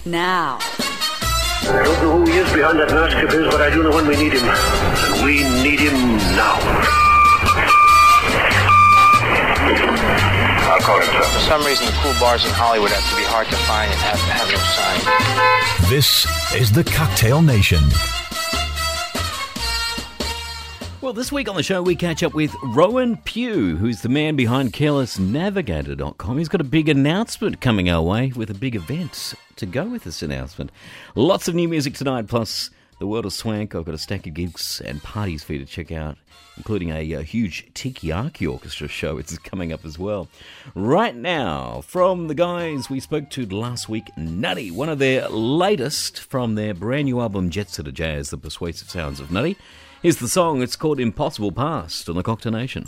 now. I don't know who he is behind that mask of his, but I do know when we need him. And we need him now. I'll call him, sir. For some reason, the cool bars in Hollywood have to be hard to find and have no sign. This is the Cocktail Nation. Well, this week on the show, we catch up with Rowan Pugh, who's the man behind CarelessNavigator.com. He's got a big announcement coming our way with a big event to go with this announcement. Lots of new music tonight, plus the world of swank. I've got a stack of gigs and parties for you to check out, including a huge Tiki-Aki Orchestra show. It's coming up as well. Right now, from the guys we spoke to last week, Nutty, one of their latest from their brand new album, Jet Setter Jazz, The Persuasive Sounds of Nutty. Here's the song. It's called Impossible Past on the Cocktail Nation.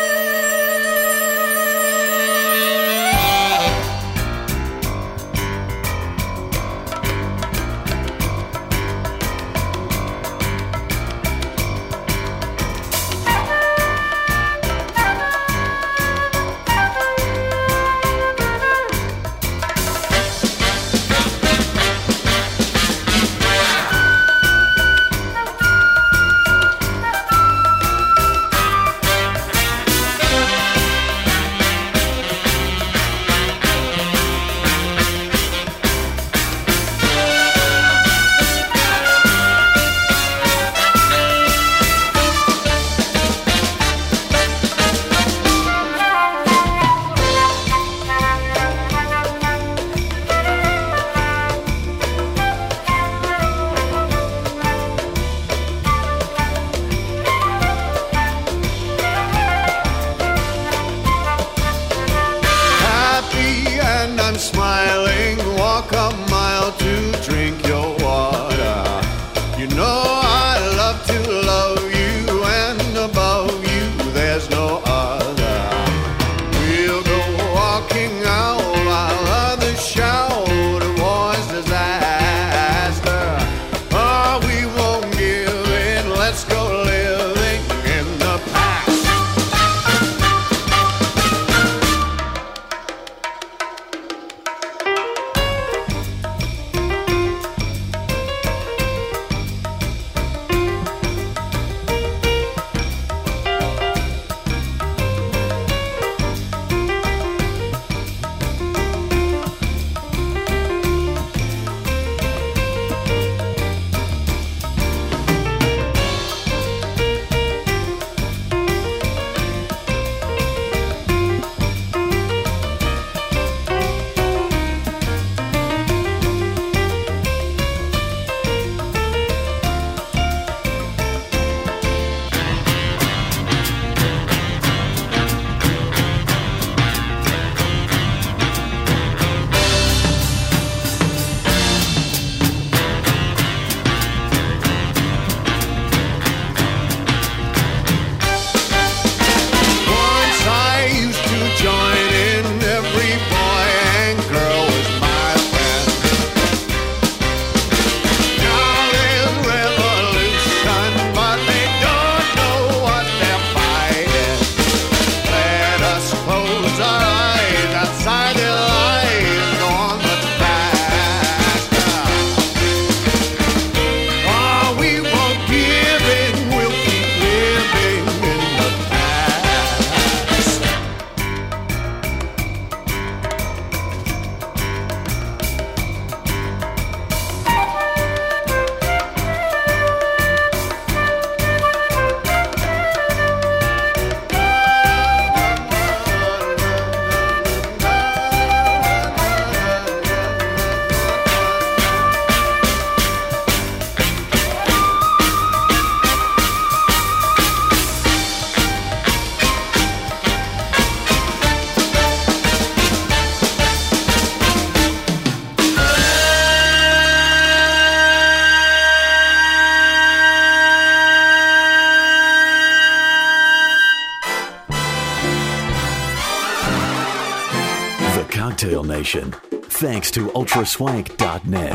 Cocktail Nation, thanks to ultraswank.net.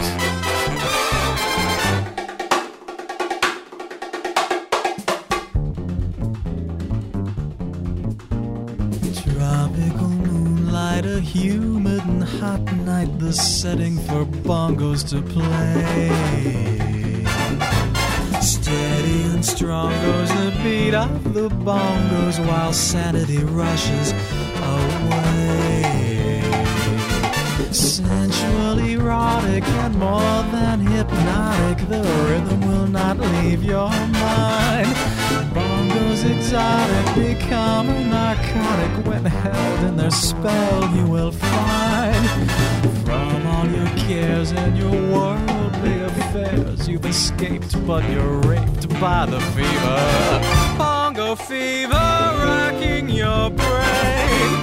Tropical moonlight, a humid and hot night, the setting for bongos to play. Steady and strong goes the beat of the bongos while sanity rushes away. Sensual, erotic, and more than hypnotic, the rhythm will not leave your mind. Bongos exotic become a narcotic when held in their spell you will find. From all your cares and your worldly affairs, you've escaped but you're raped by the fever. Bongo fever racking your brain.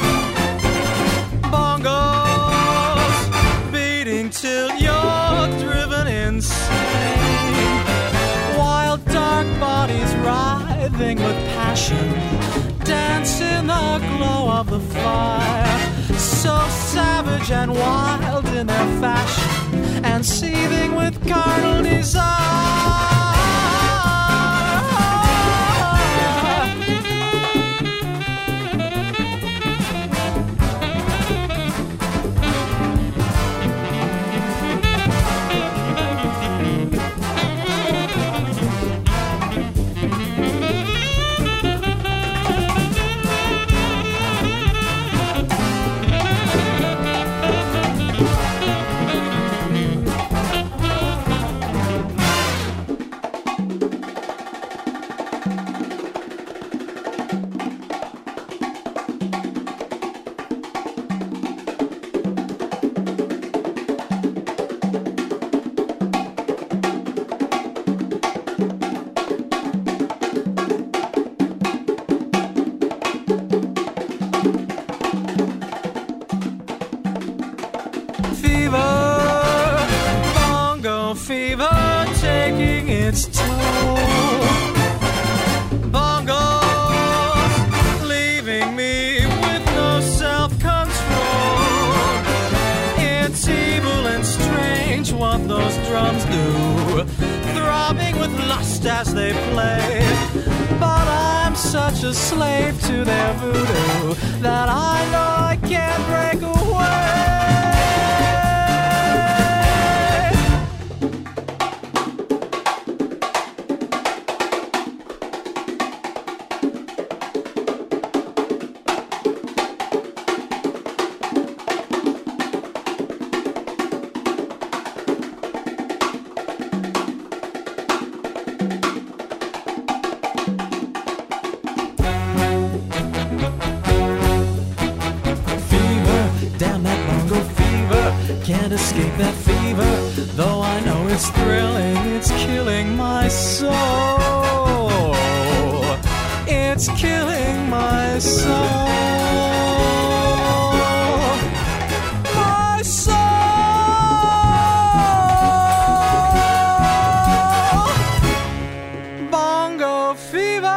Bongos beating till you're driven insane. While dark bodies writhing with passion dance in the glow of the fire, so savage and wild in their fashion and seething with carnal desire. Fever taking its toll. Bongos leaving me with no self-control. It's evil and strange what those drums do, throbbing with lust as they play. But I'm such a slave to their voodoo that I know I can't break away. Can't escape that fever, though I know it's thrilling, it's killing my soul. It's killing my soul. My soul. Bongo fever.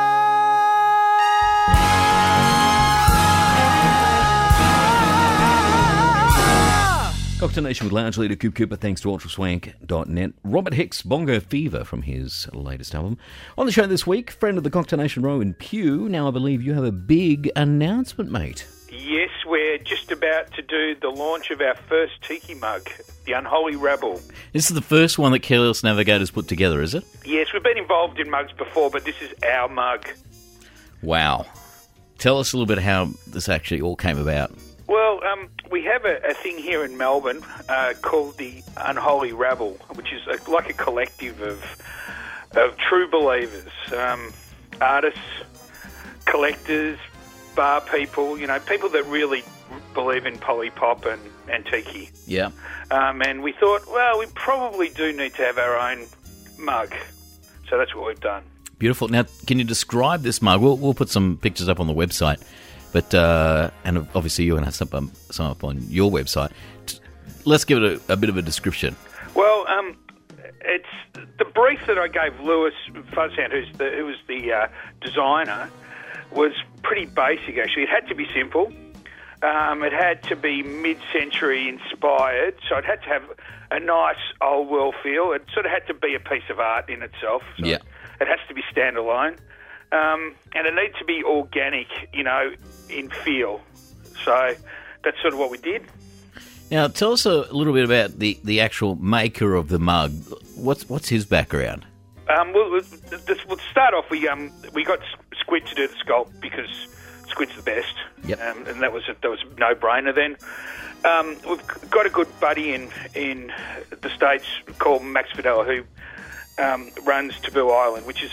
Cocktail Nation with Lounge Leader Coop Cooper, thanks to ultraswank.net. Robert Hicks, Bongo Fever from his latest album. On the show this week, friend of the Cocktail Nation, Rowan Pugh. Now I believe you have a big announcement, mate. Yes, we're just about to do the launch of our first tiki mug, the Unholy Rebel. This is the first one that Careless Navigator's put together, is it? Yes, we've been involved in mugs before, but this is our mug. Wow. Tell us a little bit how this actually all came about. Well, we have a thing here in Melbourne called the Unholy Rabble, which is like a collective of true believers, artists, collectors, bar people, you know, people that really believe in polypop and tiki. Yeah. And we thought, well, we probably do need to have our own mug. So that's what we've done. Beautiful. Now, can you describe this mug? We'll put some pictures up on the website. But and obviously you're going to have some up on your website. Let's give it a bit of a description. Well, it's the brief that I gave Lewis Fuzzhound, who was the designer, was pretty basic, actually. It had to be simple. It had to be mid-century inspired, so it had to have a nice old world feel. It sort of had to be a piece of art in itself. So yeah. It has to be standalone. And it needs to be organic, you know, in feel. So that's sort of what we did. Now, tell us a little bit about the actual maker of the mug. What's his background? We'll start off. We got Squid to do the sculpt because Squid's the best. Yep. And that was a no-brainer then. We've got a good buddy in the States called Max Vidal who runs Taboo Island, which is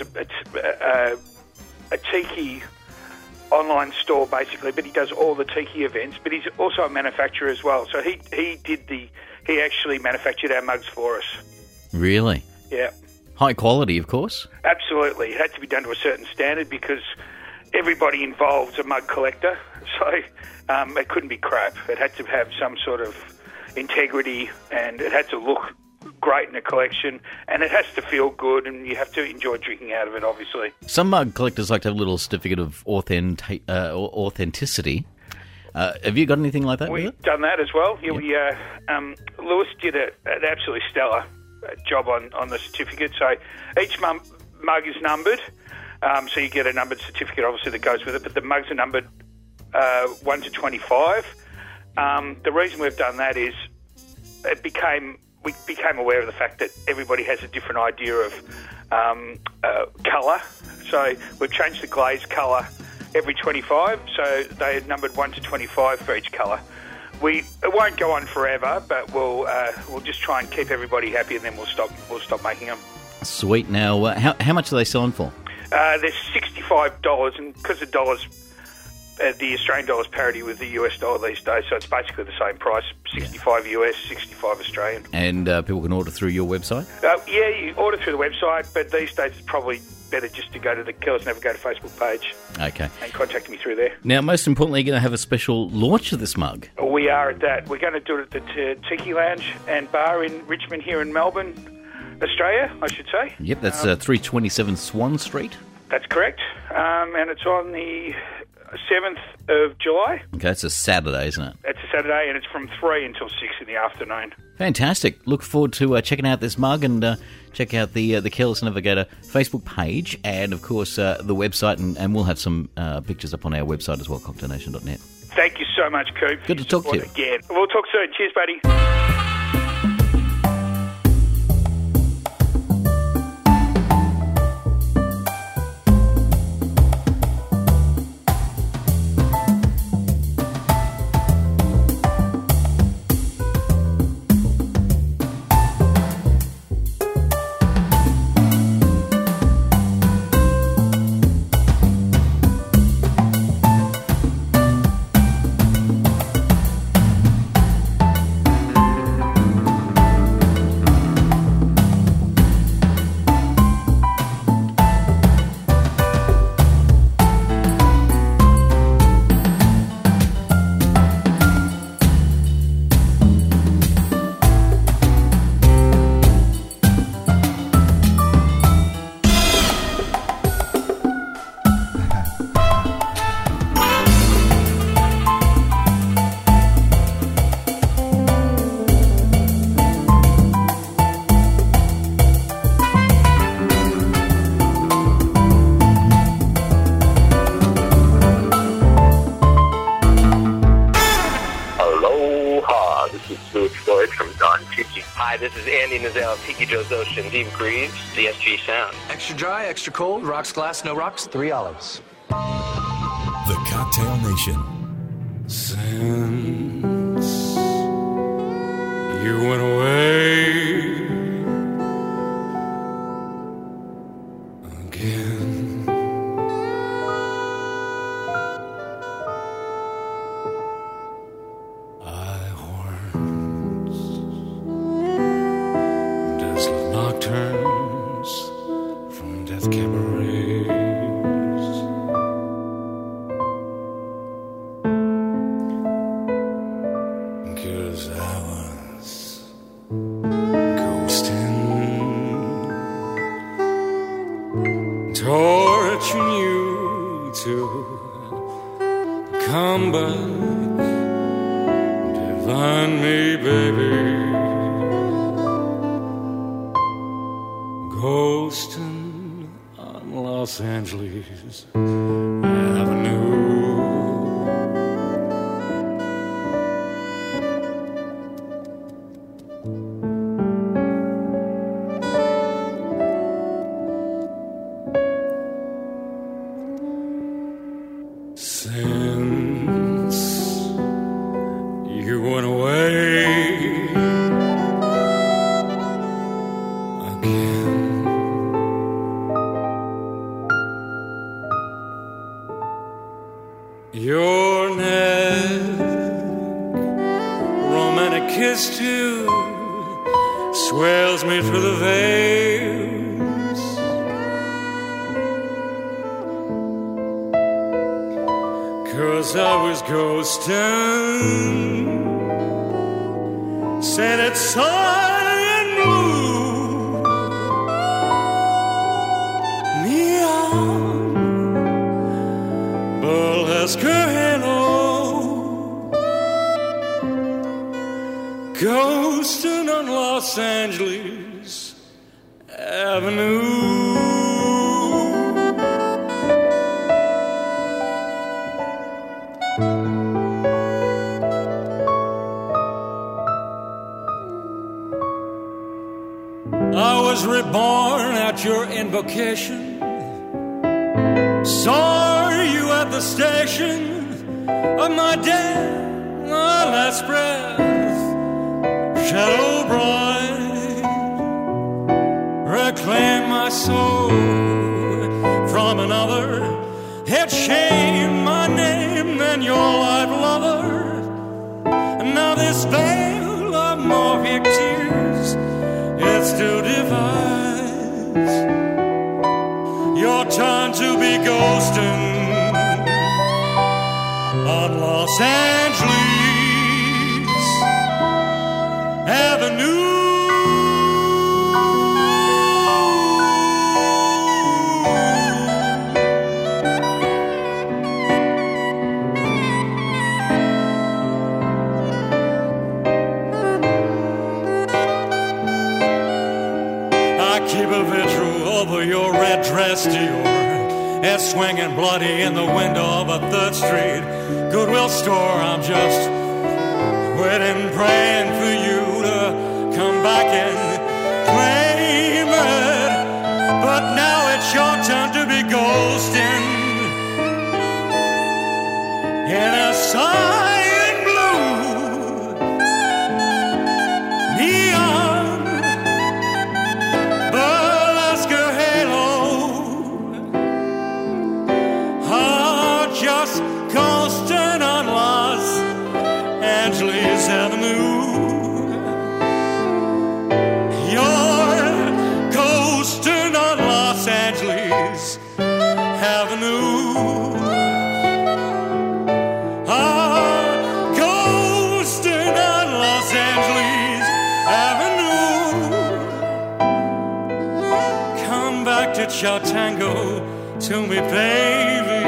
a tiki online store basically, but he does all the tiki events. But he's also a manufacturer as well. So he actually manufactured our mugs for us. Really? Yeah. High quality, of course. Absolutely. It had to be done to a certain standard because everybody involved's a mug collector. So it couldn't be crap. It had to have some sort of integrity and it had to look great in a collection and it has to feel good and you have to enjoy drinking out of it, obviously. Some mug collectors like to have a little certificate of authenticity. Have you got anything like that? We've done that as well. Yeah, Yep. Lewis did an absolutely stellar job on the certificate. So each mug is numbered, so you get a numbered certificate, obviously, that goes with it, but the mugs are numbered 1 to 25. The reason we've done that is we became aware of the fact that everybody has a different idea of colour. So we've changed the glaze colour every 25, so they are numbered 1 to 25 for each colour. It won't go on forever, but we'll just try and keep everybody happy, and then we'll stop making them. Sweet. Now, how much are they selling for? They're $65, and because the dollar's the Australian dollar's parity with the US dollar these days, so it's basically the same price, 65 US, 65 Australian. And people can order through your website? Yeah, you order through the website, but these days it's probably better just to go to the Careless Navigator Facebook page. Okay. And contact me through there. Now, most importantly, you're going to have a special launch of this mug. We are at that. We're going to do it at the Tiki Lounge and Bar in Richmond here in Melbourne, Australia, I should say. Yep, that's 327 Swan Street. That's correct. And it's on the 7th of July. Okay, it's a Saturday, isn't it? It's a Saturday, and it's from 3 until 6 in the afternoon. Fantastic. Look forward to checking out this mug and check out the Careless Navigator Facebook page and, of course, the website, and we'll have some pictures up on our website as well, cocktailnation.net. Thank you so much, Coop. Good to talk to you. Again. We'll talk soon. Cheers, buddy. Hi, this is Andy Nazale of Tiki Joe's Ocean, Deep Greaves, DSG Sound. Extra dry, extra cold, rocks glass, no rocks, 3 olives. The Cocktail Nation. Since you went away again, desolate nocturnes from death cabarets, cause I was ghosting, torturing you to come back, divine me, baby. Ghosting on Los Angeles Avenue. swells me through the veins. Cause I was ghosting, said it's silent blue, neon, burlesque halo, ghosting on Los Angeles Avenue. I was reborn at your invocation, saw you at the station of my dead last breath, shadow bright, reclaim my soul from another, had shamed my name and your life lover, and now this veil of morphic tears, it still divides your turn to be ghosting on Los Angeles Avenue. Keep a vigil over your red dress, Dior, head swinging bloody in the window of a 3rd Street Goodwill store. I'm just waiting, praying for you to come back and claim it. But now it's your turn to be ghosting in a cyan blue, neon, ghosting on Los Angeles Avenue. You're ghosting on Los Angeles Avenue. Ghosting on Los Angeles Avenue. Come back to Chowtango to me, baby.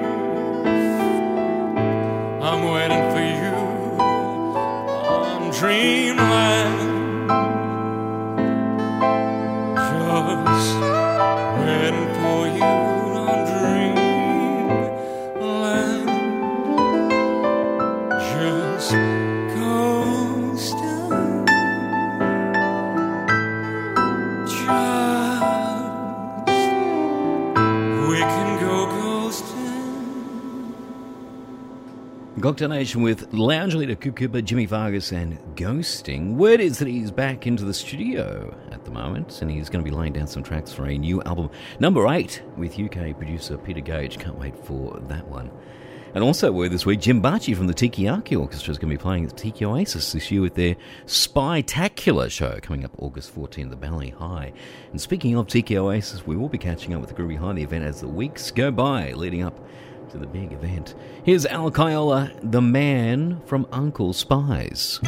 I'm waiting for you on dreamland, just waiting for you on dreamland, just ghosting, just we can go ghosting. Cocktail Nation with Lounge Leader Kukuba, Jimmy Vargas and Ghosting. Word is that he's back into the studio at the moment and he's going to be laying down some tracks for a new album, number 8, with UK producer Peter Gage. Can't wait for that one. And also word this week, Jim Barchi from the Tiki-Aki Orchestra is going to be playing at Tiki Oasis this year with their Spy-tacular show coming up August 14 at the Bally High. And speaking of Tiki Oasis, we will be catching up with the Groovy High, the event as the weeks go by leading up to the big event. Here's Al Kaiola, the man from Uncle Spies.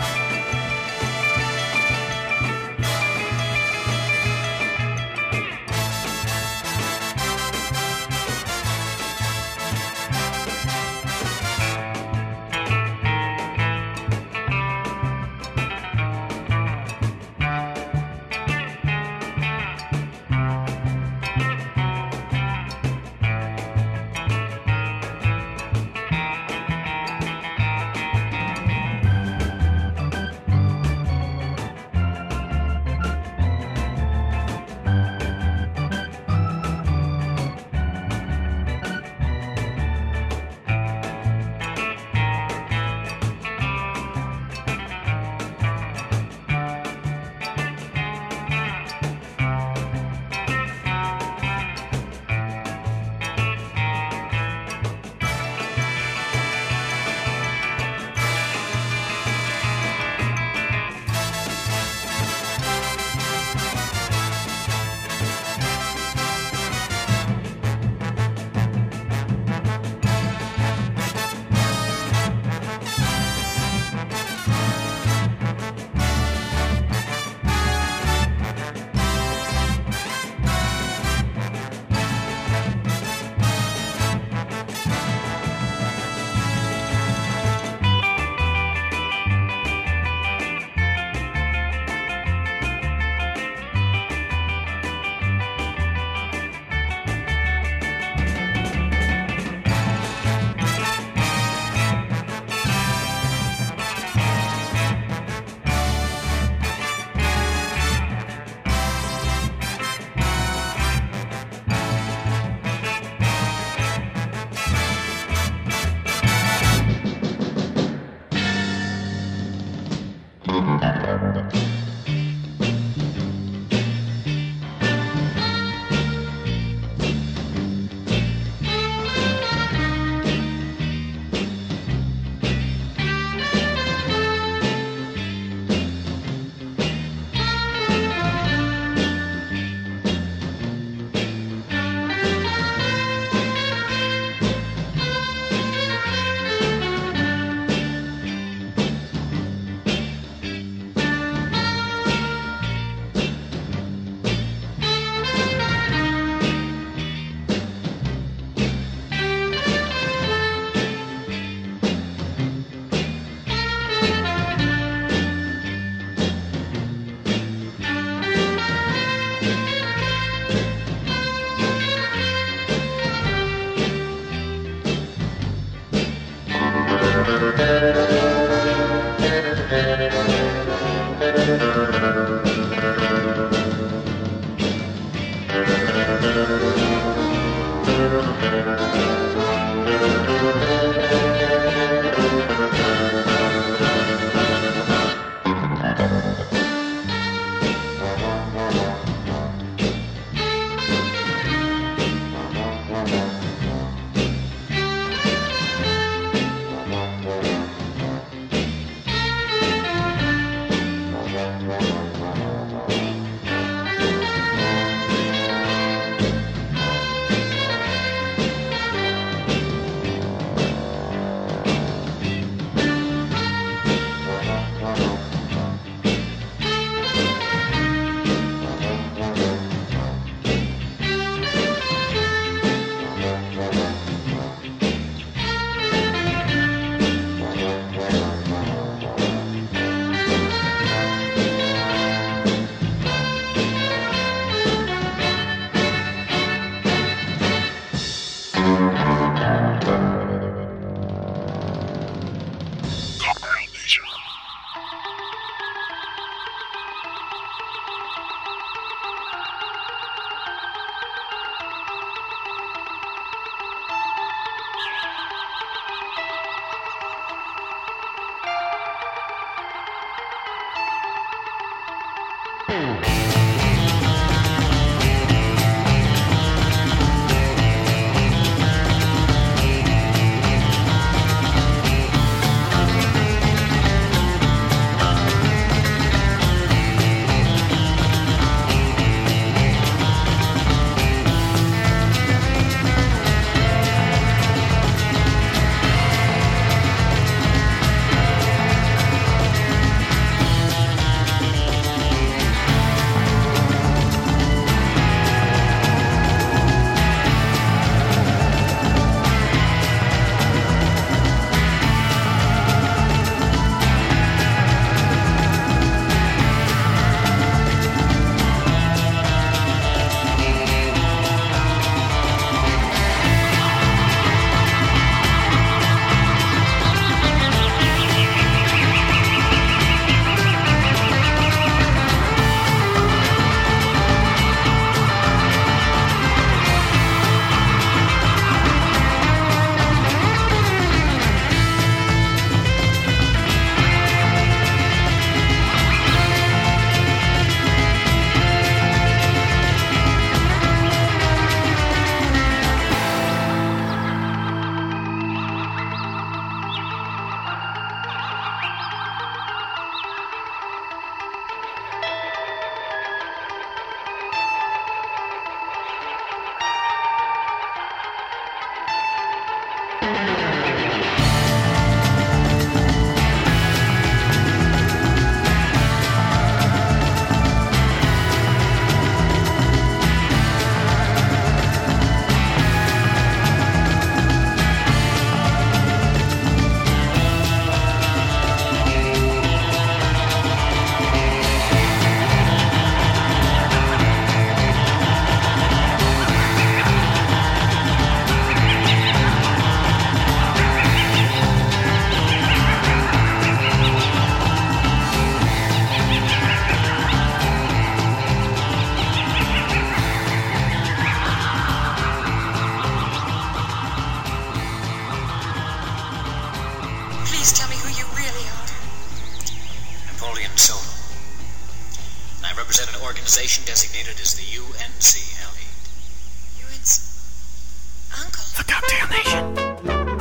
represent an organization designated as the UNC, Ellie. UNC? Uncle. The Cocktail Nation.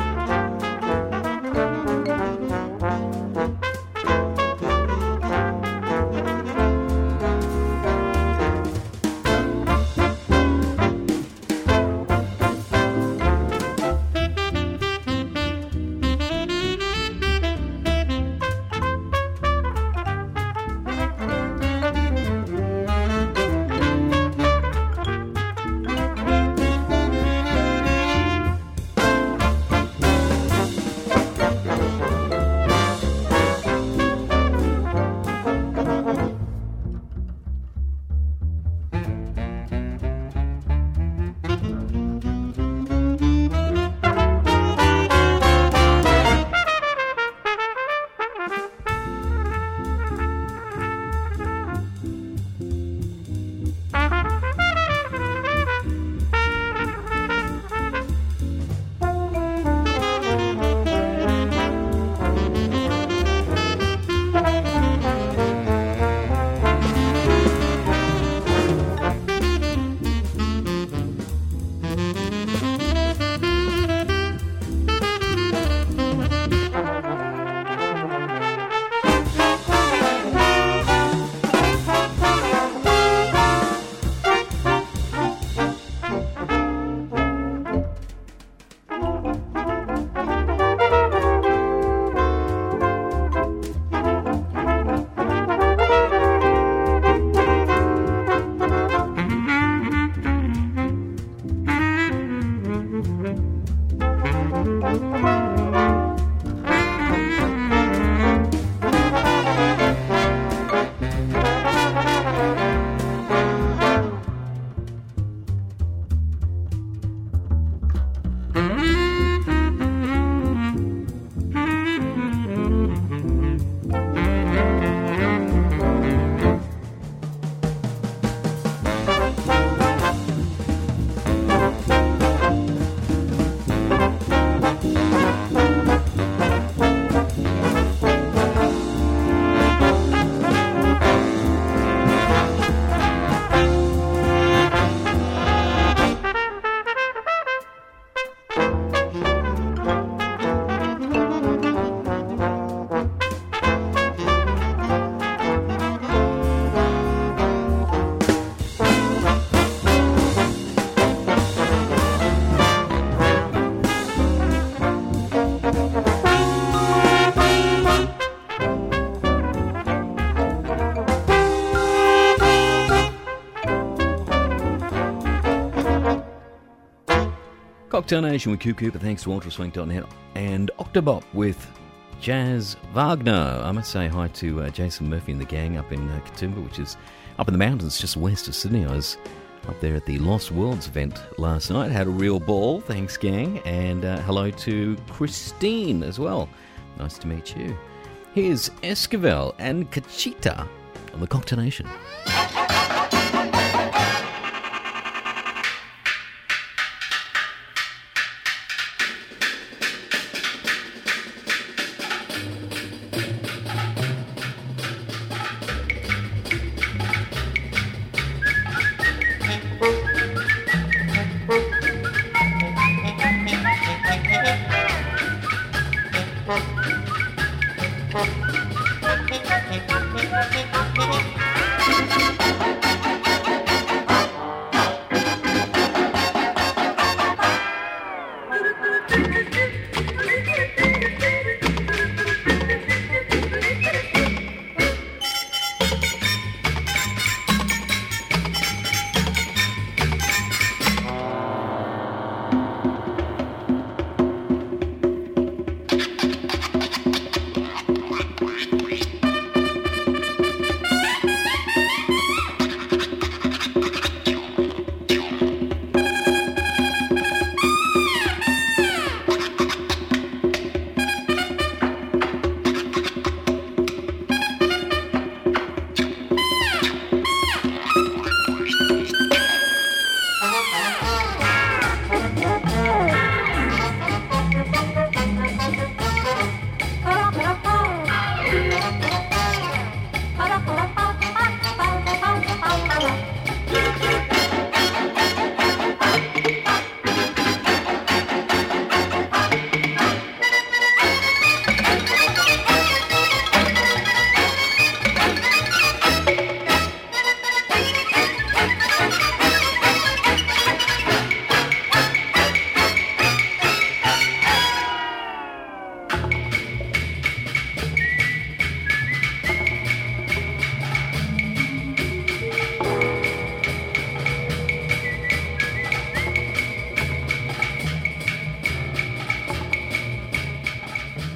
Cocktail Nation with Q Cooper, thanks to ultraswing.net, and Octobop with Jazz Wagner. I must say hi to Jason Murphy and the gang up in Katoomba, which is up in the mountains just west of Sydney. I was up there at the Lost Worlds event last night, had a real ball, thanks gang, and hello to Christine as well. Nice to meet you. Here's Esquivel and Cachita on the Cocktail Nation.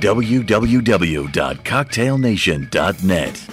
www.cocktailnation.net.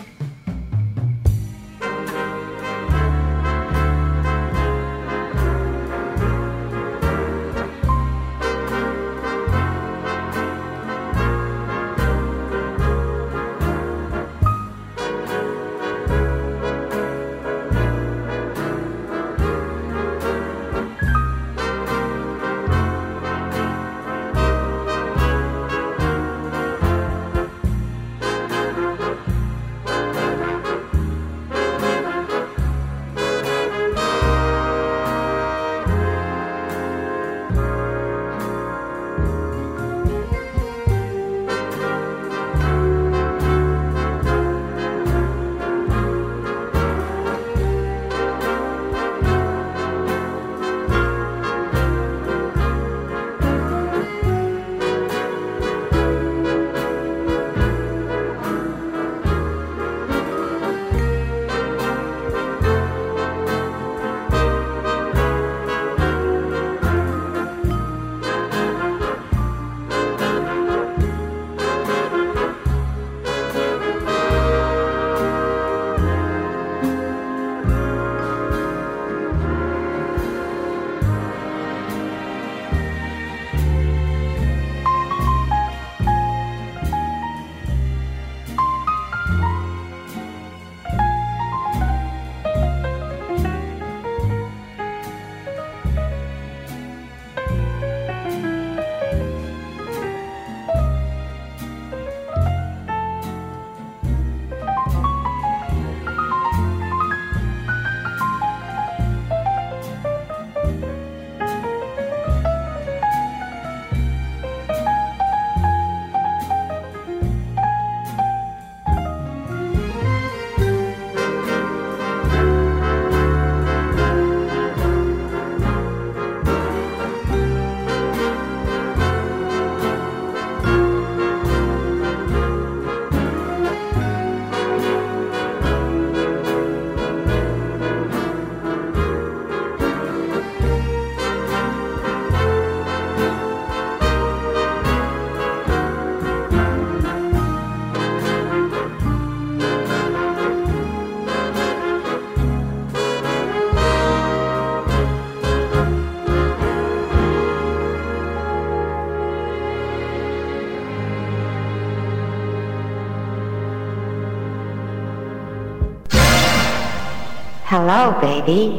Hello, baby.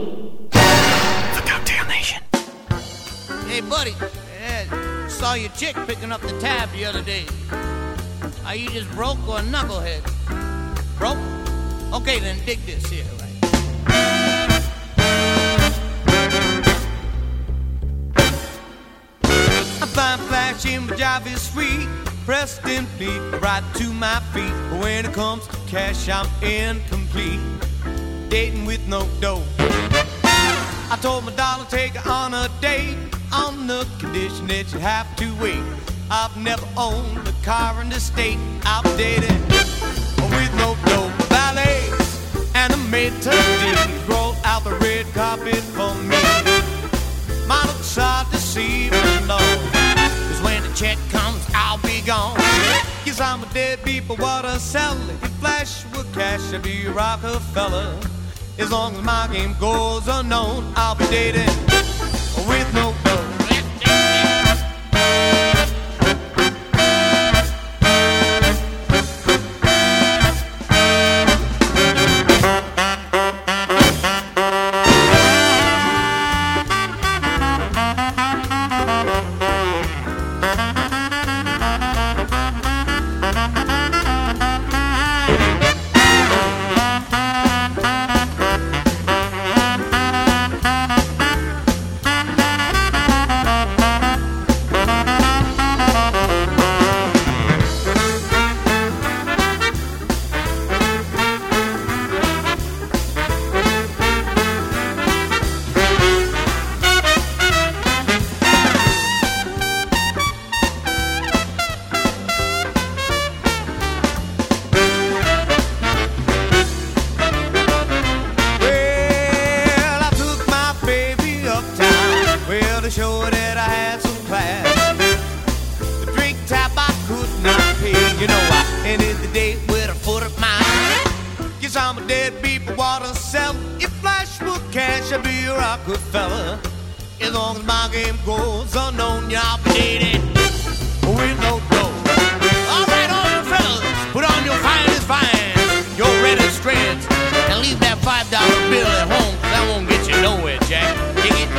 The Cocktail Nation. Hey, buddy. Saw your chick picking up the tab the other day. Are you just broke or a knucklehead? Broke? Okay, then dig this here, right? I find flash in my job is sweet, pressed and pleat, right to my feet. But when it comes to cash, I'm incomplete. Dating with no dough. I told my dollar take her on a date on the condition that you have to wait. I've never owned a car in the state. I've dated with no dough. Valets and a maid to roll out the red carpet for me. My looks are deceiving, Lord, 'cause when the check comes, I'll be gone. Yes, I'm a deadbeat, but what a seller. If flash were cash, I'd be Rockefeller. As long as my game goes unknown, I'll be dating with no dough. should be a Rockefeller. As long as my game goes unknown, yeah, I'll be dating with no dough. All right, all you fellas, put on your finest fine, your reddest shreds, and leave that $5 bill at home, 'cause that won't get you nowhere, Jack. Dig it?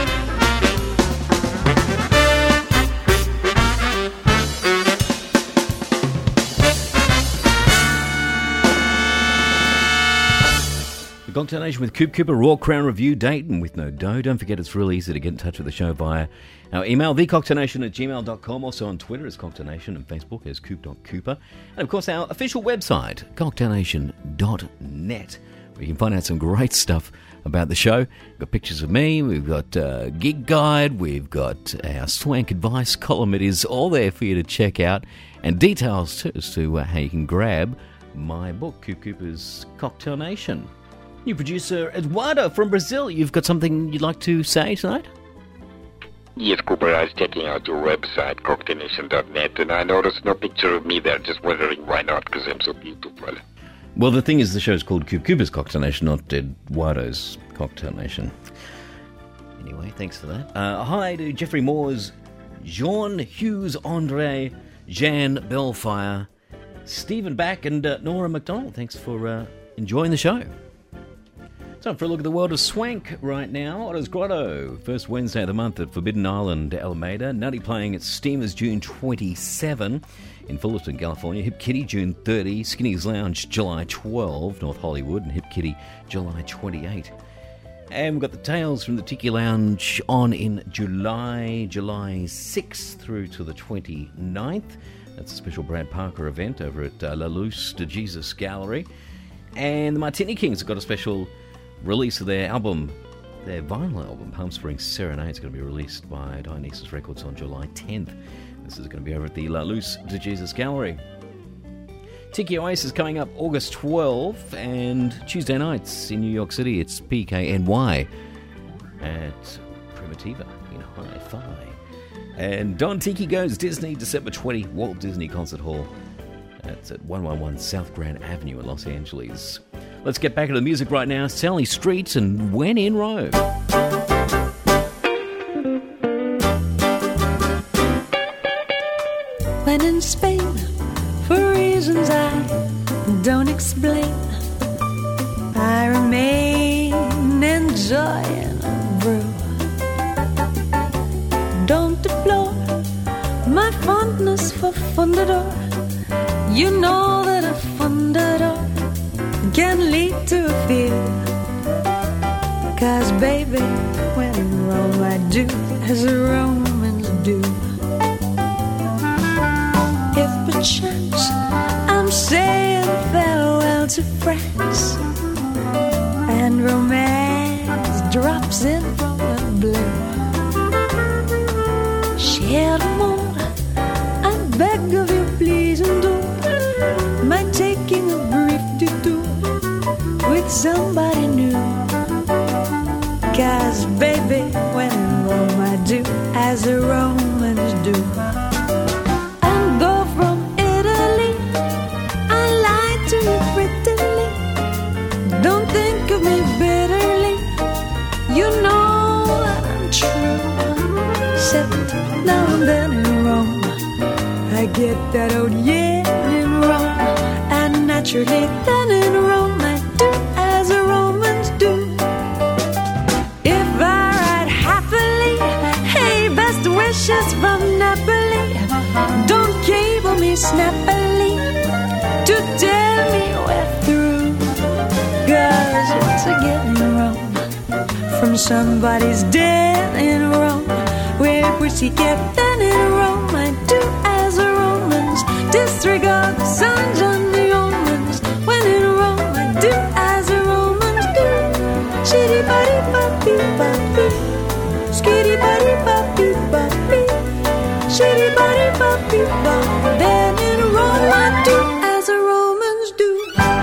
The Cocktail Nation with Coop Cooper, Raw Crown Review, Dayton with no dough. Don't forget, it's really easy to get in touch with the show via our email, thecocktailnation@gmail.com. Also on Twitter as Cocktail Nation and Facebook as coop.cooper. And of course, our official website, cocktailnation.net, where you can find out some great stuff about the show. We've got pictures of me, we've got a gig guide, we've got our swank advice column. It is all there for you to check out. And details too as to how you can grab my book, Coop Cooper's Cocktail Nation. New producer Eduardo from Brazil. You've got something you'd like to say tonight? Yes, Cooper, I was checking out your website, cocktailnation.net, and I noticed no picture of me there. Just wondering why not, because I'm so beautiful. Well, the thing is, the show's called Coop Cooper's Cocktail Nation, not Eduardo's Cocktail Nation. Anyway, thanks for that. Hi to Jeffrey Moores, Jean Hughes Andre, Jan Bellfire, Stephen Back, and Nora McDonald. Thanks for enjoying the show. Time for a look at the world of swank right now. Otto's Grotto, first Wednesday of the month at Forbidden Island, Alameda. Nutty playing at Steamers June 27 in Fullerton, California. Hip Kitty June 30. Skinny's Lounge July 12, North Hollywood. And Hip Kitty July 28. And we've got the Tales from the Tiki Lounge on in July 6th through to the 29th. That's a special Brad Parker event over at La Luz de Jesus Gallery. And the Martini Kings have got a special release of their album, their vinyl album, Palm Springs Serenade. It's going to be released by Dionysus Records on July 10th. This is going to be over at the La Luz de Jesus Gallery. Tiki Oasis coming up August 12th, and Tuesday nights in New York City, it's PKNY at Primitiva in Hi-Fi. And Don Tiki Goes Disney, December 20, Walt Disney Concert Hall. That's at 111 South Grand Avenue in Los Angeles. Let's get back into the music right now. Sally Streets and When in Rome. When in Spain, for reasons I don't explain, I remain enjoying a brew. Don't deplore my fondness for Fundador. You know that a Fundador can lead to a fear. 'Cause baby, when in Rome I do as the Romans do. If perchance I'm saying farewell to France, and romance drops in from the blue, cher amour, I beg of you please endure my taking a brief detour with somebody new. 'Cause baby, when in Rome I do as the Romans do. And though from Italy I lied to you prettily, don't think of me bitterly, you know that I'm true. Except now and then in Rome I get that old yen in Rome. And naturally then in Rome I do as the Romans do. If I ride happily, hey, best wishes from Napoli. Don't cable me snappily to tell me we're through. 'Cause once again in Rome, from somebody's den in Rome, where pussycat then in Rome I do as the Romans, disregard the signs and the omens. When in Rome I do as the Romans do. Shitty buddy puppy puppy, skitty buddy puppy puppy, shitty buddy puppy puppy. Then in Rome I do as the Romans do.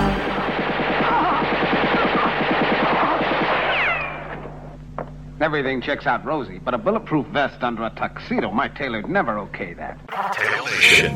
Everything checks out rosy, but a bulletproof vest under a tuxedo, my tailor'd never okay that. Tailnation.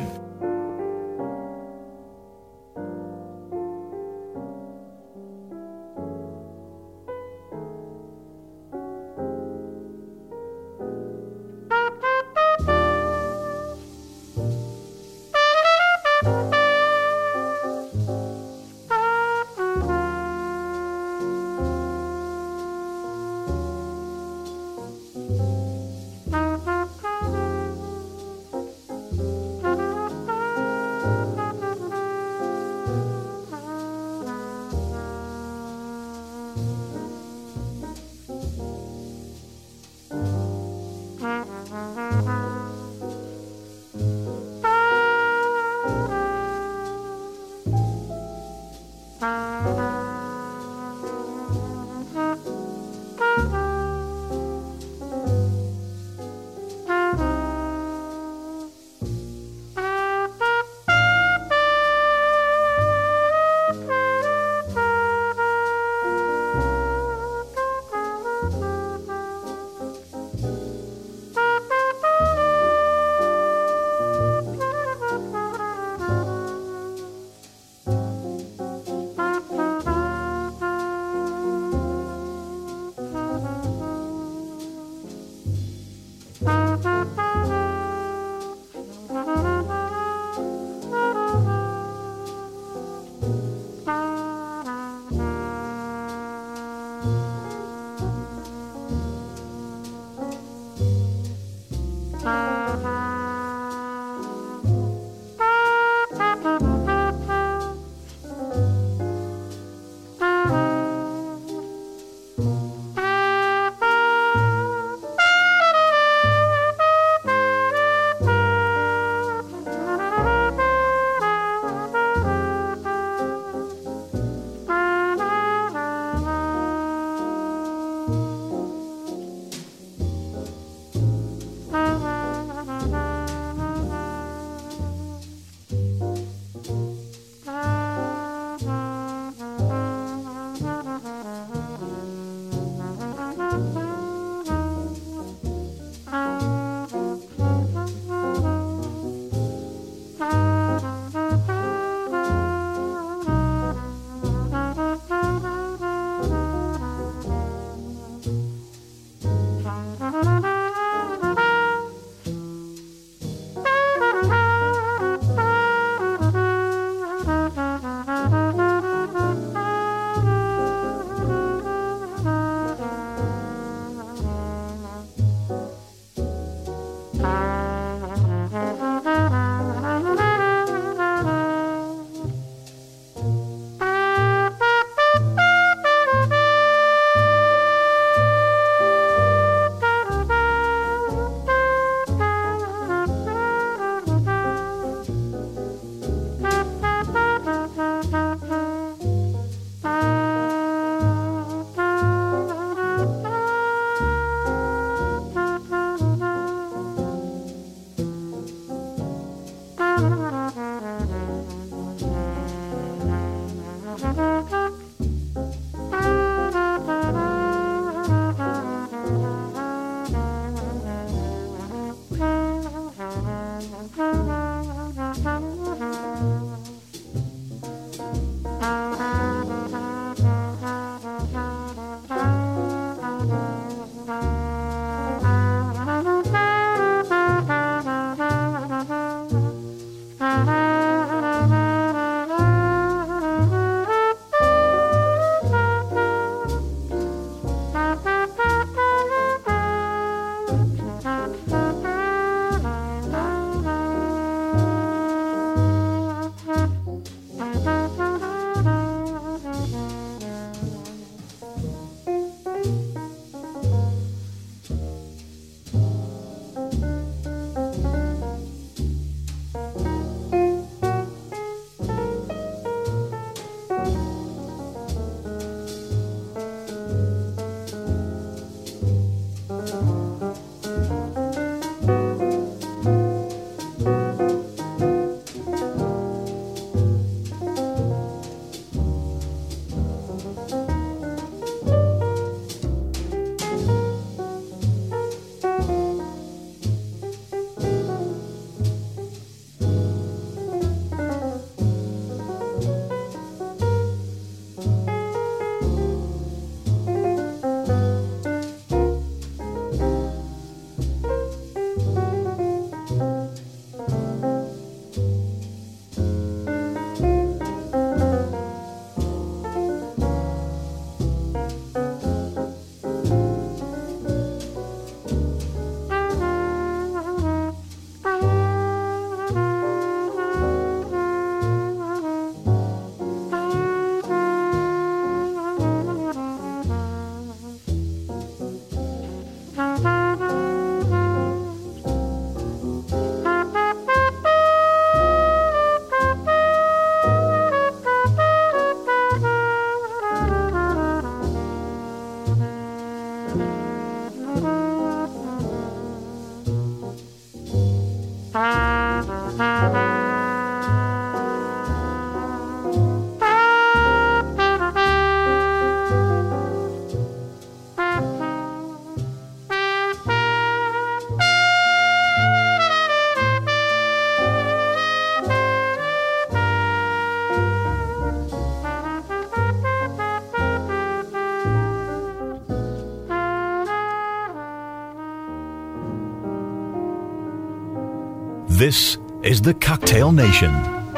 This is the Cocktail Nation.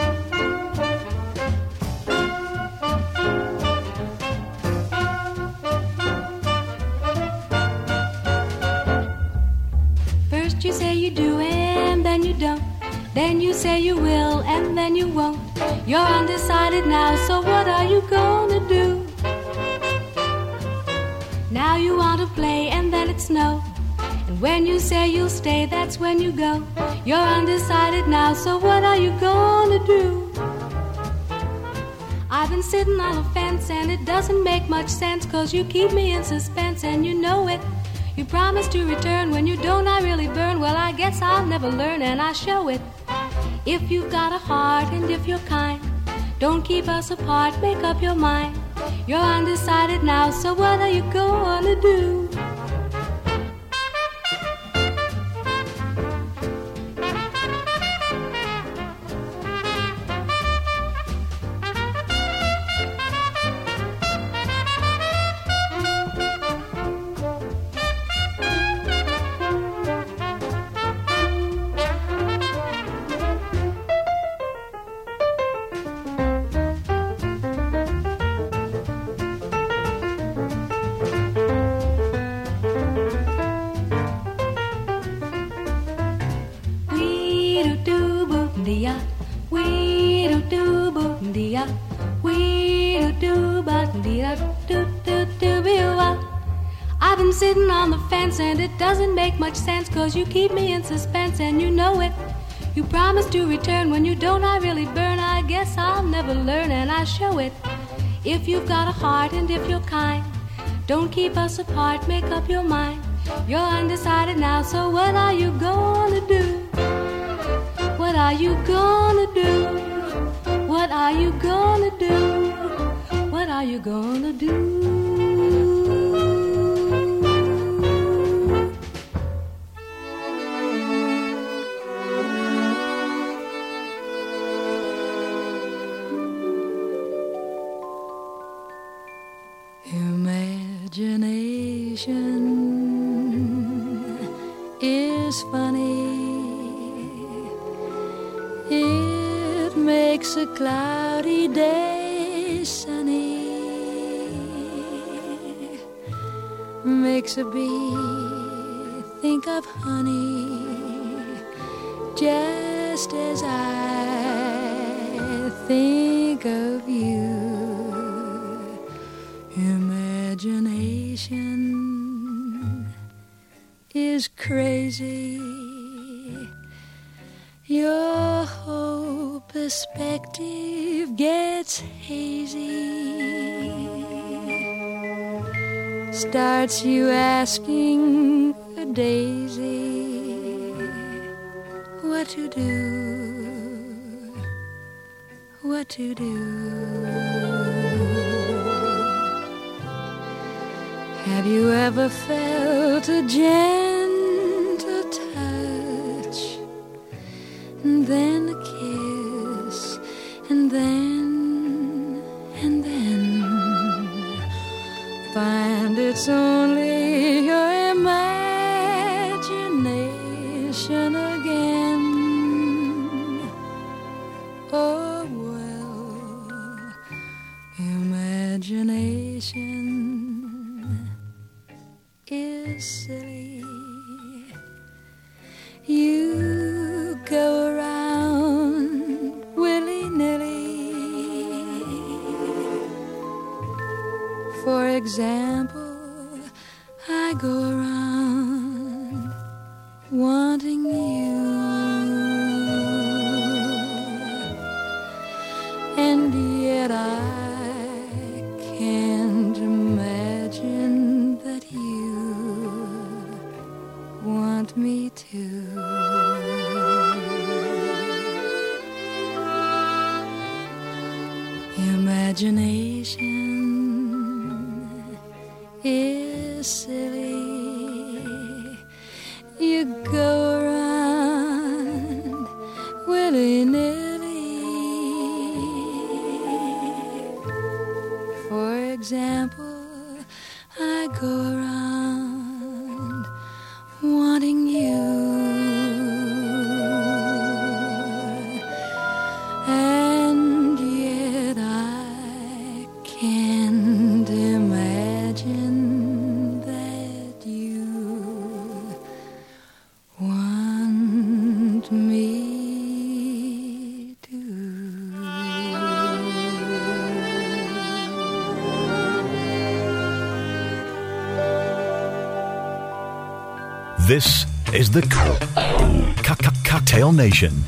First you say you do and then you don't. Then you say you will and then you won't. You're undecided now, so what are you gonna do? Now you want to play and then it's no. And when you say you'll stay, that's when you go. You're undecided now, so what are you gonna do? I've been sitting on a fence and it doesn't make much sense, 'cause you keep me in suspense and you know it. You promise to return, when you don't I really burn. Well, I guess I'll never learn and I show it. If you've got a heart and if you're kind, don't keep us apart, make up your mind. You're undecided now, so what are you gonna do? I've been sitting on the fence and it doesn't make much sense, 'cause you keep me in suspense and you know it. You promise to return, when you don't I really burn. I guess I'll never learn and I show it. If you've got a heart and if you're kind, don't keep us apart, make up your mind. You're undecided now, so what are you gonna do? What are you gonna do? What are you gonna do? What are you gonna do? Imagination is funny. It makes a cloudy day sunny, makes a bee think of honey, just as I think of you. Imagination is crazy. Your whole perspective gets hazy. Starts you asking a daisy what to do, what to do. Have you ever felt a gentle touch, and then a kiss, and then find it's only your imagination again? Oh well, imagination is silly. You go around willy-nilly. For example, I go around wanting you, and yet I can't imagine that you want me to. Imagination is silly. You go around willy-nilly. For example, I go around wanting you, and yet I can't imagine that you want me to. This is the Cocktail Nation.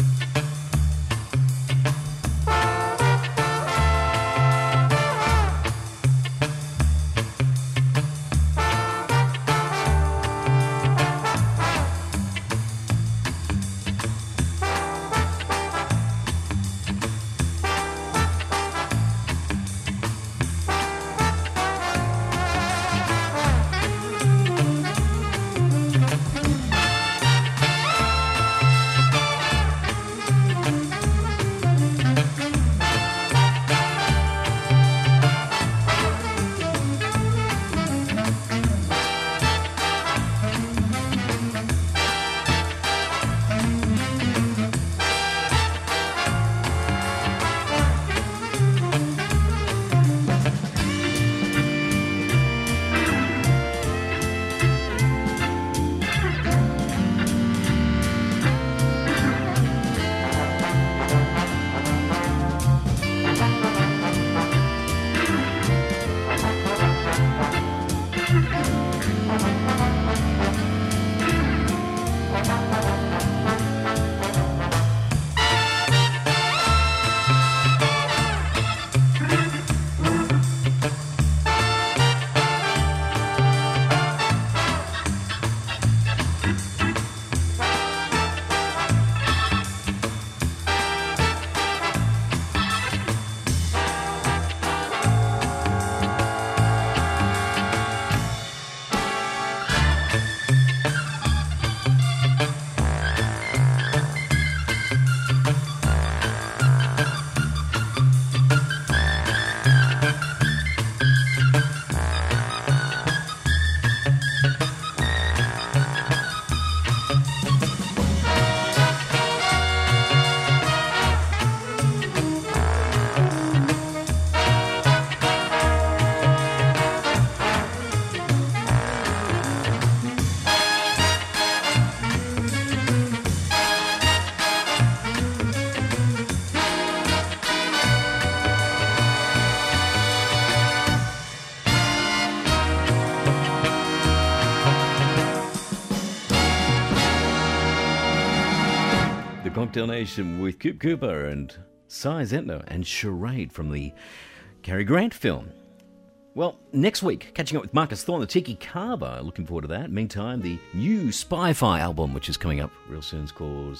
Cocktail Nation with Coop Cooper and Cy Zentner and Charade from the Cary Grant film. Well, next week, catching up with Marcus Thorne, the Tiki Carver. Looking forward to that. Meantime, the new Spy-Fi album, which is coming up real soon, is called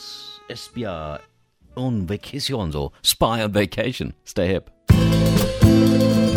Espia on Vacations or Spy on Vacation. Stay hip.